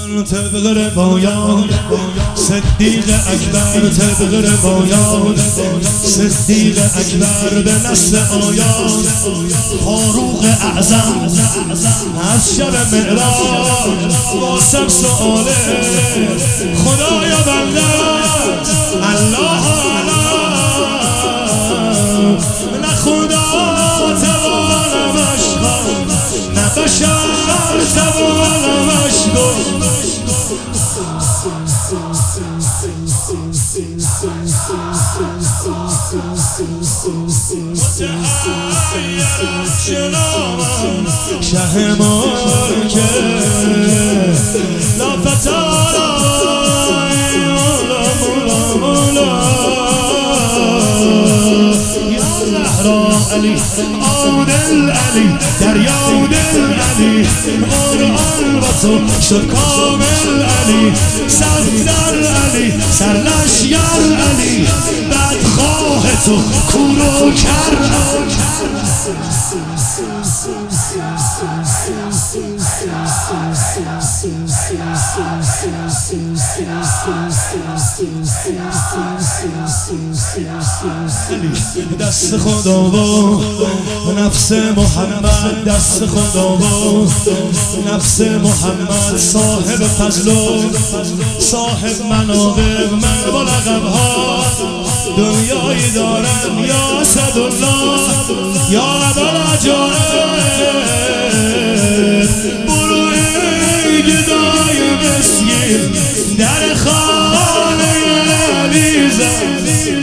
طبق روایات صدیق اکبر طبق روایات صدیق اکبر به نص آیات فاروق اعظم از شب معراج واسم سؤاله خدایا بنده الله نه خدا توانمش کن نه بشر توانمش کن شه مالکه لا فتارا علی عادل علی دریا دل علی قرآن و تو شد کامل علی صفدر علی سرلشگر علی بدخواه تو کور و کر دست خدا و نفس محمد دست خدا و نفس محمد صاحب فضل و صاحب مناقب من با لقب‌ها دنیایی دارم یا اسدالله یا ابوالعجایب برو ای گدای مسکین در خانه علی زن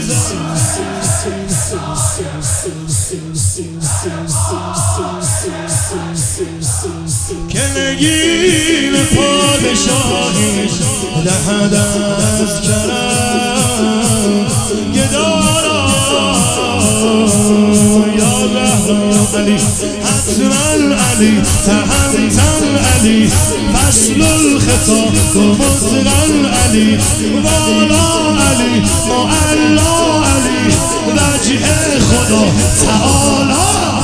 که نگین پادشاهی دهد از کرم گدارا یا زهرا علی حتما علی تهمتن علی فصل الخطا تو مطلن علی والا علی معلا علی وجه خدا تعالی